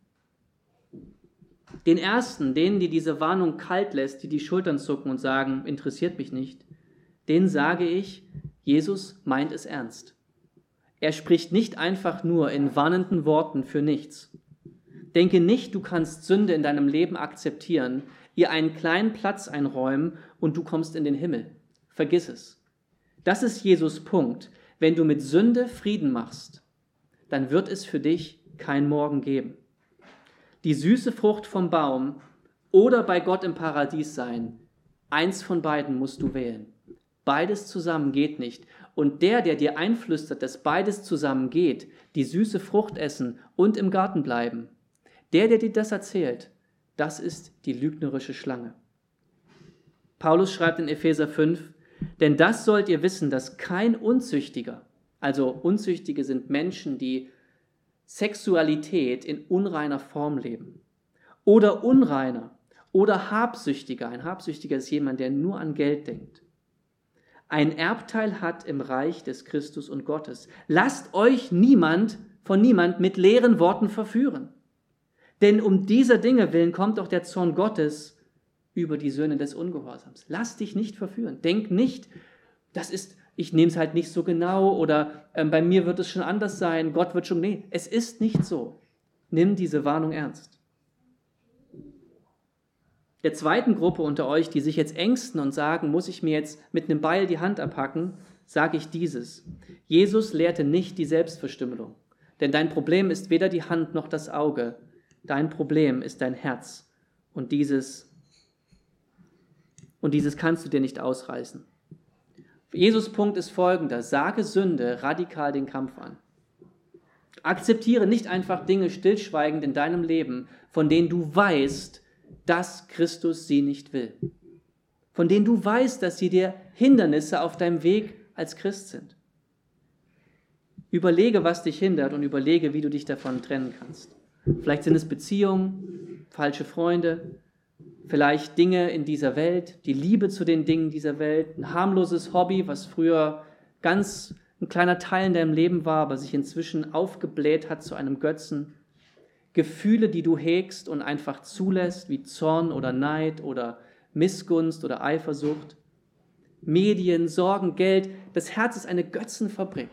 Den ersten, denen, die diese Warnung kalt lässt, die die Schultern zucken und sagen, interessiert mich nicht, denen sage ich, Jesus meint es ernst. Er spricht nicht einfach nur in warnenden Worten für nichts. Denke nicht, du kannst Sünde in deinem Leben akzeptieren, ihr einen kleinen Platz einräumen und du kommst in den Himmel. Vergiss es. Das ist Jesus' Punkt. Wenn du mit Sünde Frieden machst, dann wird es für dich kein Morgen geben. Die süße Frucht vom Baum oder bei Gott im Paradies sein, eins von beiden musst du wählen. Beides zusammen geht nicht. Und der, der dir einflüstert, dass beides zusammen geht, die süße Frucht essen und im Garten bleiben, der, der dir das erzählt, das ist die lügnerische Schlange. Paulus schreibt in Epheser fünf, denn das sollt ihr wissen, dass kein Unzüchtiger, also Unzüchtige sind Menschen, die Sexualität in unreiner Form leben, oder Unreiner oder Habsüchtiger, ein Habsüchtiger ist jemand, der nur an Geld denkt, ein Erbteil hat im Reich des Christus und Gottes. Lasst euch niemand von niemand mit leeren Worten verführen, denn um dieser Dinge willen kommt auch der Zorn Gottes über die Söhne des Ungehorsams. Lass dich nicht verführen. Denk nicht, das ist, ich nehme es halt nicht so genau oder äh, bei mir wird es schon anders sein, Gott wird schon, nee, es ist nicht so. Nimm diese Warnung ernst. Der zweiten Gruppe unter euch, die sich jetzt ängsten und sagen, muss ich mir jetzt mit einem Beil die Hand abhacken, sage ich dieses. Jesus lehrte nicht die Selbstverstümmelung, denn dein Problem ist weder die Hand noch das Auge. Dein Problem ist dein Herz und dieses Und dieses kannst du dir nicht ausreißen. Jesus' Punkt ist folgender. Sage Sünde radikal den Kampf an. Akzeptiere nicht einfach Dinge stillschweigend in deinem Leben, von denen du weißt, dass Christus sie nicht will. Von denen du weißt, dass sie dir Hindernisse auf deinem Weg als Christ sind. Überlege, was dich hindert und überlege, wie du dich davon trennen kannst. Vielleicht sind es Beziehungen, falsche Freunde, vielleicht Dinge in dieser Welt, die Liebe zu den Dingen dieser Welt, ein harmloses Hobby, was früher ganz ein kleiner Teil in deinem Leben war, aber sich inzwischen aufgebläht hat zu einem Götzen. Gefühle, die du hegst und einfach zulässt, wie Zorn oder Neid oder Missgunst oder Eifersucht. Medien, Sorgen, Geld. Das Herz ist eine Götzenfabrik.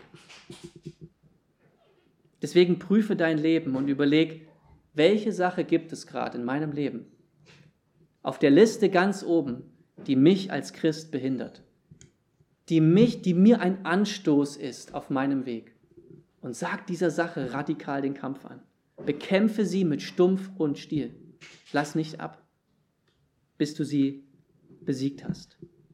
Deswegen prüfe dein Leben und überleg, welche Sache gibt es gerade in meinem Leben? Auf der Liste ganz oben, die mich als Christ behindert, die, mich, die mir ein Anstoß ist auf meinem Weg. Und sag dieser Sache radikal den Kampf an. Bekämpfe sie mit Stumpf und Stiel. Lass nicht ab, bis du sie besiegt hast.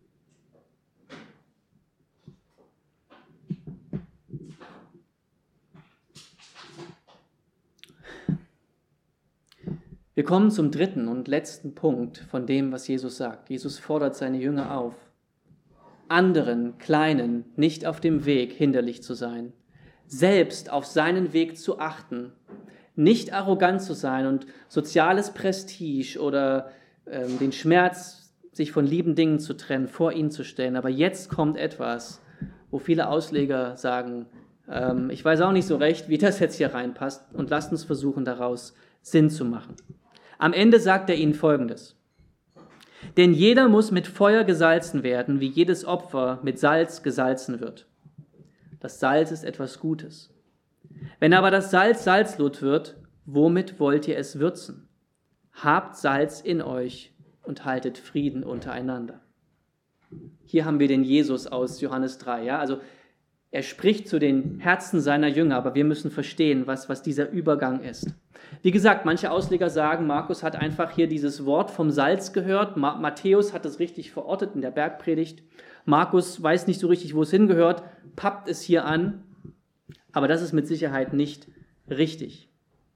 Wir kommen zum dritten und letzten Punkt von dem, was Jesus sagt. Jesus fordert seine Jünger auf, anderen, Kleinen nicht auf dem Weg hinderlich zu sein, selbst auf seinen Weg zu achten, nicht arrogant zu sein und soziales Prestige oder ähm, den Schmerz, sich von lieben Dingen zu trennen, vor ihn zu stellen. Aber jetzt kommt etwas, wo viele Ausleger sagen, ähm, ich weiß auch nicht so recht, wie das jetzt hier reinpasst, und lasst uns versuchen, daraus Sinn zu machen. Am Ende sagt er ihnen Folgendes: Denn jeder muss mit Feuer gesalzen werden, wie jedes Opfer mit Salz gesalzen wird. Das Salz ist etwas Gutes. Wenn aber das Salz salzlos wird, womit wollt ihr es würzen? Habt Salz in euch und haltet Frieden untereinander. Hier haben wir den Jesus aus Johannes drei. Ja? Also er spricht zu den Herzen seiner Jünger, aber wir müssen verstehen, was, was dieser Übergang ist. Wie gesagt, manche Ausleger sagen, Markus hat einfach hier dieses Wort vom Salz gehört. Ma- Matthäus hat es richtig verortet in der Bergpredigt. Markus weiß nicht so richtig, wo es hingehört, pappt es hier an. Aber das ist mit Sicherheit nicht richtig.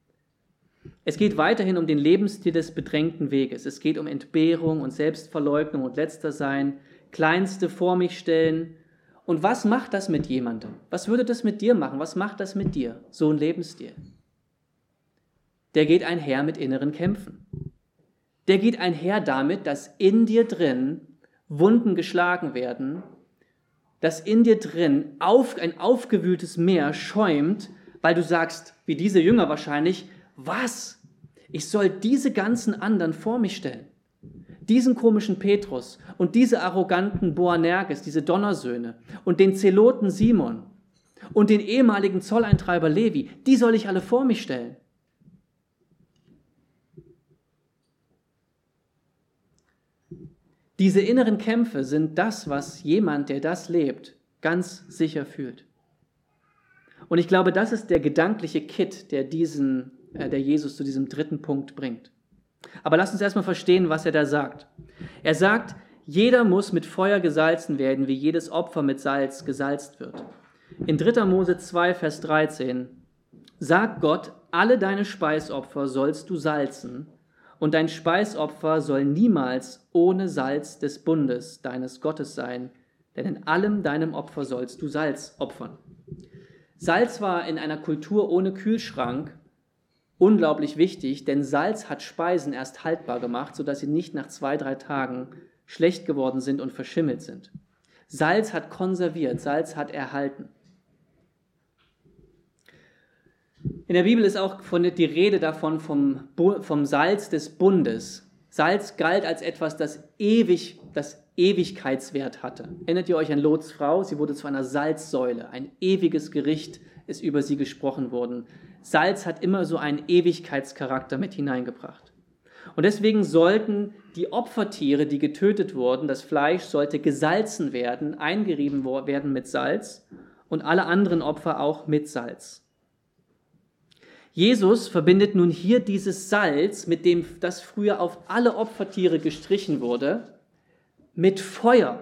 Es geht weiterhin um den Lebensstil des bedrängten Weges. Es geht um Entbehrung und Selbstverleugnung und Letztersein, Kleinste vor mich stellen. Und was macht das mit jemandem? Was würde das mit dir machen? Was macht das mit dir? So ein Lebensstil. Der geht einher mit inneren Kämpfen. Der geht einher damit, dass in dir drin Wunden geschlagen werden, dass in dir drin auf, ein aufgewühltes Meer schäumt, weil du sagst, wie diese Jünger wahrscheinlich, was? Ich soll diese ganzen anderen vor mich stellen. Diesen komischen Petrus und diese arroganten Boanerges, diese Donnersöhne und den Zeloten Simon und den ehemaligen Zolleintreiber Levi, die soll ich alle vor mich stellen. Diese inneren Kämpfe sind das, was jemand, der das lebt, ganz sicher fühlt. Und ich glaube, das ist der gedankliche Kit, der, diesen, äh, der Jesus zu diesem dritten Punkt bringt. Aber lasst uns erstmal verstehen, was er da sagt. Er sagt, jeder muss mit Feuer gesalzen werden, wie jedes Opfer mit Salz gesalzt wird. In dritter Mose zwei, Vers dreizehn sagt Gott, alle deine Speisopfer sollst du salzen, und dein Speisopfer soll niemals ohne Salz des Bundes deines Gottes sein, denn in allem deinem Opfer sollst du Salz opfern. Salz war in einer Kultur ohne Kühlschrank unglaublich wichtig, denn Salz hat Speisen erst haltbar gemacht, sodass sie nicht nach zwei, drei Tagen schlecht geworden sind und verschimmelt sind. Salz hat konserviert, Salz hat erhalten. In der Bibel ist auch von, die Rede davon vom, vom Salz des Bundes. Salz galt als etwas, das ewig, das Ewigkeitswert hatte. Erinnert ihr euch an Lots Frau? Sie wurde zu einer Salzsäule. Ein ewiges Gericht ist über sie gesprochen worden. Salz hat immer so einen Ewigkeitscharakter mit hineingebracht. Und deswegen sollten die Opfertiere, die getötet wurden, das Fleisch sollte gesalzen werden, eingerieben werden mit Salz und alle anderen Opfer auch mit Salz. Jesus verbindet nun hier dieses Salz, mit dem das früher auf alle Opfertiere gestrichen wurde, mit Feuer.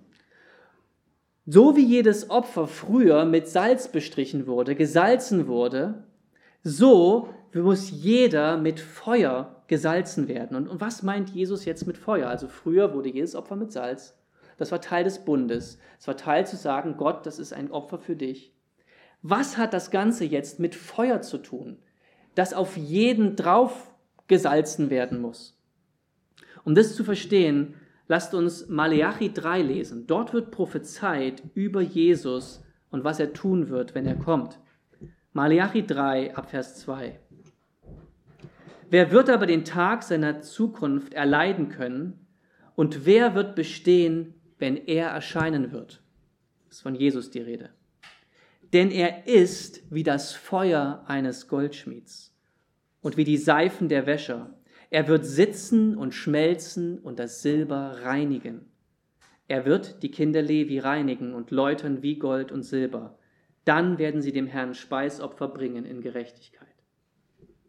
So wie jedes Opfer früher mit Salz bestrichen wurde, gesalzen wurde, so muss jeder mit Feuer gesalzen werden. Und, und was meint Jesus jetzt mit Feuer? Also früher wurde jedes Opfer mit Salz. Das war Teil des Bundes. Es war Teil zu sagen, Gott, das ist ein Opfer für dich. Was hat das Ganze jetzt mit Feuer zu tun, das auf jeden drauf gesalzen werden muss? Um das zu verstehen, lasst uns Maleachi drei lesen. Dort wird prophezeit über Jesus und was er tun wird, wenn er kommt. Maleachi drei, ab Vers zwei. Wer wird aber den Tag seiner Zukunft erleiden können und wer wird bestehen, wenn er erscheinen wird? Das ist von Jesus die Rede. Denn er ist wie das Feuer eines Goldschmieds und wie die Seifen der Wäscher. Er wird sitzen und schmelzen und das Silber reinigen. Er wird die Kinder Levi reinigen und läutern wie Gold und Silber. Dann werden sie dem Herrn Speisopfer bringen in Gerechtigkeit.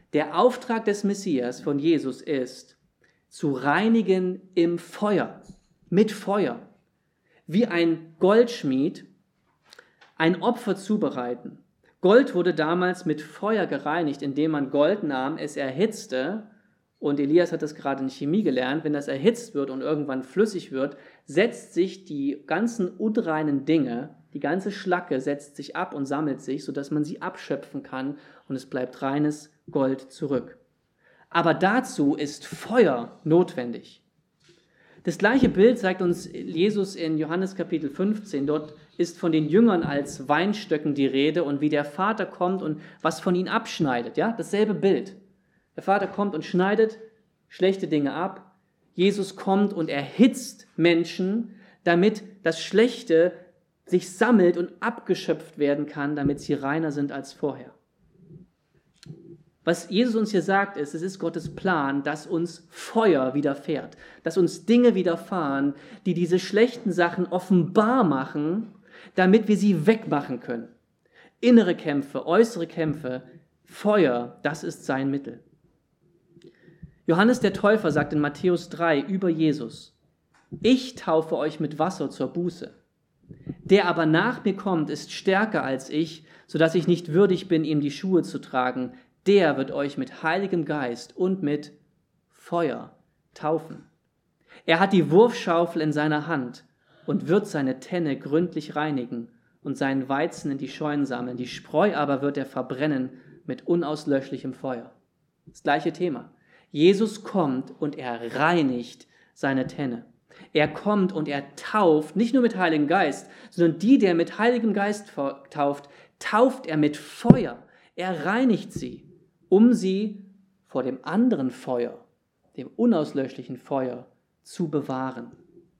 Der Auftrag des Messias von Jesus ist, zu reinigen im Feuer, mit Feuer, wie ein Goldschmied ein Opfer zubereiten. Gold wurde damals mit Feuer gereinigt, indem man Gold nahm, es erhitzte, und Elias hat das gerade in Chemie gelernt, wenn das erhitzt wird und irgendwann flüssig wird, setzt sich die ganzen unreinen Dinge, die ganze Schlacke setzt sich ab und sammelt sich, sodass man sie abschöpfen kann und es bleibt reines Gold zurück. Aber dazu ist Feuer notwendig. Das gleiche Bild zeigt uns Jesus in Johannes Kapitel fünfzehn. Dort ist von den Jüngern als Weinstöcken die Rede und wie der Vater kommt und was von ihnen abschneidet. Ja, dasselbe Bild. Der Vater kommt und schneidet schlechte Dinge ab. Jesus kommt und erhitzt Menschen, damit das Schlechte sich sammelt und abgeschöpft werden kann, damit sie reiner sind als vorher. Was Jesus uns hier sagt, ist, es ist Gottes Plan, dass uns Feuer widerfährt, dass uns Dinge widerfahren, die diese schlechten Sachen offenbar machen, damit wir sie wegmachen können. Innere Kämpfe, äußere Kämpfe, Feuer, das ist sein Mittel. Johannes der Täufer sagt in Matthäus drei über Jesus: Ich taufe euch mit Wasser zur Buße. Der aber nach mir kommt, ist stärker als ich, sodass ich nicht würdig bin, ihm die Schuhe zu tragen. Der wird euch mit Heiligem Geist und mit Feuer taufen. Er hat die Wurfschaufel in seiner Hand und wird seine Tenne gründlich reinigen und seinen Weizen in die Scheunen sammeln. Die Spreu aber wird er verbrennen mit unauslöschlichem Feuer. Das gleiche Thema. Jesus kommt und er reinigt seine Tenne. Er kommt und er tauft, nicht nur mit Heiligem Geist, sondern die, die er mit Heiligem Geist tauft, tauft er mit Feuer. Er reinigt sie, um sie vor dem anderen Feuer, dem unauslöschlichen Feuer, zu bewahren.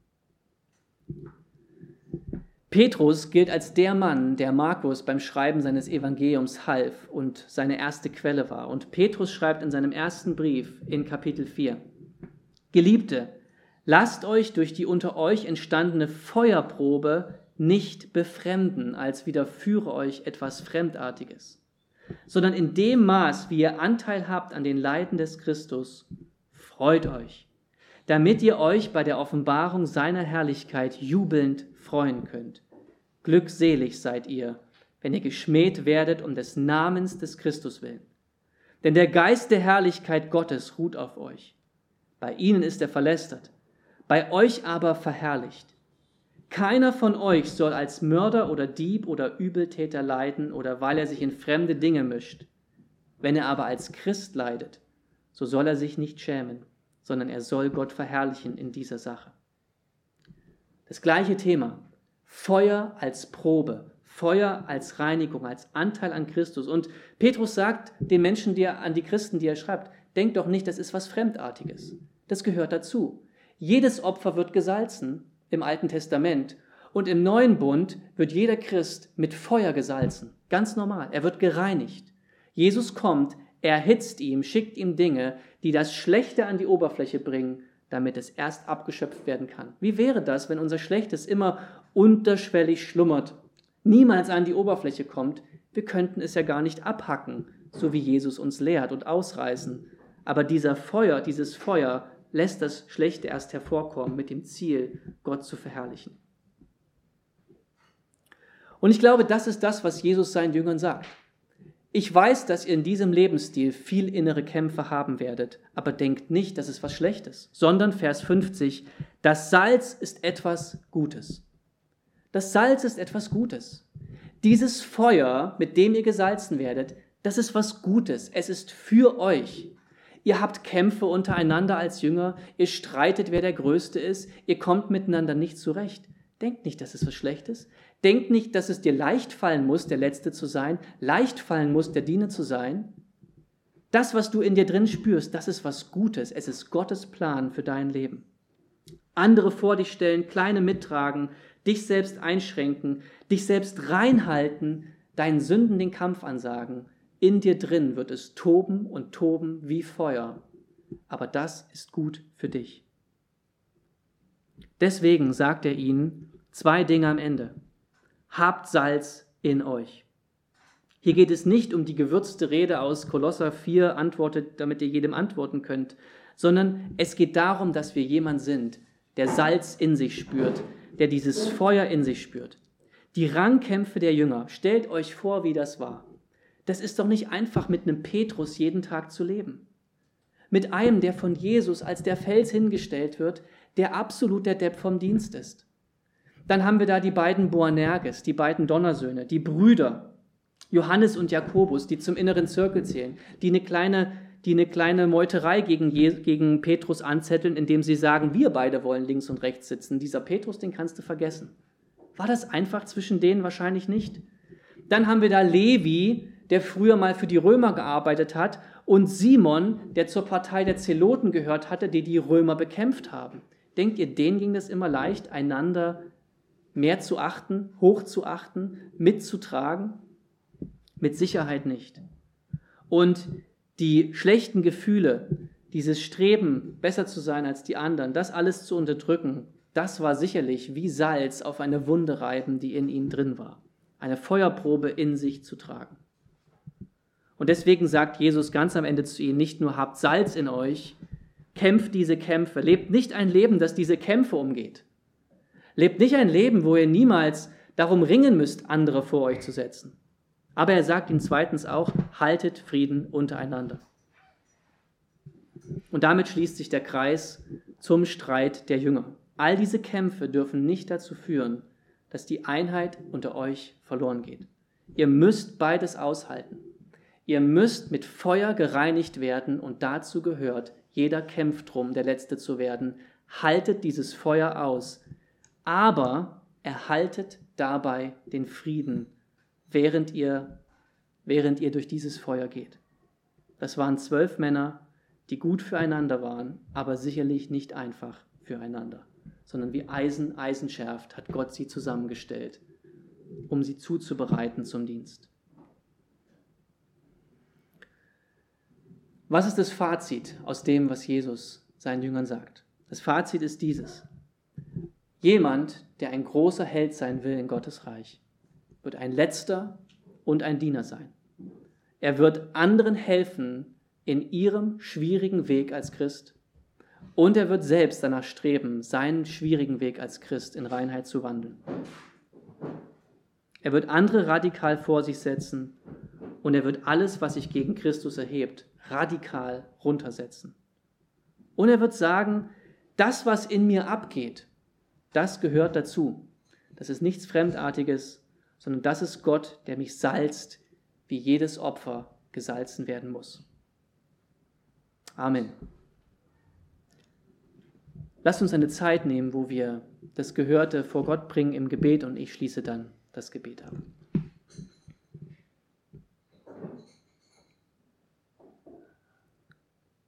Petrus gilt als der Mann, der Markus beim Schreiben seines Evangeliums half und seine erste Quelle war. Und Petrus schreibt in seinem ersten Brief in Kapitel vier: Geliebte, lasst euch durch die unter euch entstandene Feuerprobe nicht befremden, als widerführe euch etwas Fremdartiges, sondern in dem Maß, wie ihr Anteil habt an den Leiden des Christus, freut euch, damit ihr euch bei der Offenbarung seiner Herrlichkeit jubelnd freuen könnt. Glückselig seid ihr, wenn ihr geschmäht werdet um des Namens des Christus willen. Denn der Geist der Herrlichkeit Gottes ruht auf euch. Bei ihnen ist er verlästert, bei euch aber verherrlicht. Keiner von euch soll als Mörder oder Dieb oder Übeltäter leiden oder weil er sich in fremde Dinge mischt. Wenn er aber als Christ leidet, so soll er sich nicht schämen, sondern er soll Gott verherrlichen in dieser Sache. Das gleiche Thema, Feuer als Probe, Feuer als Reinigung, als Anteil an Christus. Und Petrus sagt den Menschen, die er, an die Christen, die er schreibt, denkt doch nicht, das ist was Fremdartiges. Das gehört dazu. Jedes Opfer wird gesalzen im Alten Testament und im Neuen Bund wird jeder Christ mit Feuer gesalzen. Ganz normal, er wird gereinigt. Jesus kommt, erhitzt ihm, schickt ihm Dinge, die das Schlechte an die Oberfläche bringen, damit es erst abgeschöpft werden kann. Wie wäre das, wenn unser Schlechtes immer unterschwellig schlummert, niemals an die Oberfläche kommt? Wir könnten es ja gar nicht abhacken, so wie Jesus uns lehrt, und ausreißen. Aber dieser Feuer, dieses Feuer lässt das Schlechte erst hervorkommen mit dem Ziel, Gott zu verherrlichen. Und ich glaube, das ist das, was Jesus seinen Jüngern sagt. Ich weiß, dass ihr in diesem Lebensstil viel innere Kämpfe haben werdet, aber denkt nicht, das ist was Schlechtes, sondern Vers fünfzig, das Salz ist etwas Gutes. Das Salz ist etwas Gutes. Dieses Feuer, mit dem ihr gesalzen werdet, das ist was Gutes. Es ist für euch. Ihr habt Kämpfe untereinander als Jünger, ihr streitet, wer der Größte ist, ihr kommt miteinander nicht zurecht. Denkt nicht, das ist was Schlechtes. Denkt nicht, dass es dir leicht fallen muss, der Letzte zu sein, leicht fallen muss, der Diener zu sein. Das, was du in dir drin spürst, das ist was Gutes. Es ist Gottes Plan für dein Leben. Andere vor dich stellen, kleine mittragen, dich selbst einschränken, dich selbst reinhalten, deinen Sünden den Kampf ansagen. In dir drin wird es toben und toben wie Feuer. Aber das ist gut für dich. Deswegen sagt er ihnen zwei Dinge am Ende. Habt Salz in euch. Hier geht es nicht um die gewürzte Rede aus Kolosser vier, antwortet, damit ihr jedem antworten könnt, sondern es geht darum, dass wir jemand sind, der Salz in sich spürt, der dieses Feuer in sich spürt. Die Rangkämpfe der Jünger, stellt euch vor, wie das war. Das ist doch nicht einfach, mit einem Petrus jeden Tag zu leben. Mit einem, der von Jesus als der Fels hingestellt wird, der absolut der Depp vom Dienst ist. Dann haben wir da die beiden Boanerges, die beiden Donnersöhne, die Brüder, Johannes und Jakobus, die zum inneren Zirkel zählen, die eine kleine, die eine kleine Meuterei gegen, Je- gegen Petrus anzetteln, indem sie sagen, wir beide wollen links und rechts sitzen. Dieser Petrus, den kannst du vergessen. War das einfach zwischen denen? Wahrscheinlich nicht. Dann haben wir da Levi, der früher mal für die Römer gearbeitet hat, und Simon, der zur Partei der Zeloten gehört hatte, die die Römer bekämpft haben. Denkt ihr, denen ging das immer leicht, einander mehr zu achten, hoch zu achten, mitzutragen? Mit Sicherheit nicht. Und die schlechten Gefühle, dieses Streben, besser zu sein als die anderen, das alles zu unterdrücken, das war sicherlich wie Salz auf eine Wunde reiben, die in ihnen drin war. Eine Feuerprobe in sich zu tragen. Und deswegen sagt Jesus ganz am Ende zu ihnen, nicht nur habt Salz in euch, kämpft diese Kämpfe, lebt nicht ein Leben, das diese Kämpfe umgeht. Lebt nicht ein Leben, wo ihr niemals darum ringen müsst, andere vor euch zu setzen. Aber er sagt ihnen zweitens auch, haltet Frieden untereinander. Und damit schließt sich der Kreis zum Streit der Jünger. All diese Kämpfe dürfen nicht dazu führen, dass die Einheit unter euch verloren geht. Ihr müsst beides aushalten. Ihr müsst mit Feuer gereinigt werden und dazu gehört, jeder kämpft drum, der Letzte zu werden. Haltet dieses Feuer aus, aber erhaltet dabei den Frieden, während ihr, während ihr durch dieses Feuer geht. Das waren zwölf Männer, die gut füreinander waren, aber sicherlich nicht einfach füreinander, sondern wie Eisen Eisen schärft, hat Gott sie zusammengestellt, um sie zuzubereiten zum Dienst. Was ist das Fazit aus dem, was Jesus seinen Jüngern sagt? Das Fazit ist dieses. Jemand, der ein großer Held sein will in Gottes Reich, wird ein Letzter und ein Diener sein. Er wird anderen helfen in ihrem schwierigen Weg als Christ und er wird selbst danach streben, seinen schwierigen Weg als Christ in Reinheit zu wandeln. Er wird andere radikal vor sich setzen und er wird alles, was sich gegen Christus erhebt, radikal runtersetzen. Und er wird sagen, das, was in mir abgeht, das gehört dazu. Das ist nichts Fremdartiges, sondern das ist Gott, der mich salzt, wie jedes Opfer gesalzen werden muss. Amen. Lasst uns eine Zeit nehmen, wo wir das Gehörte vor Gott bringen im Gebet und ich schließe dann das Gebet ab.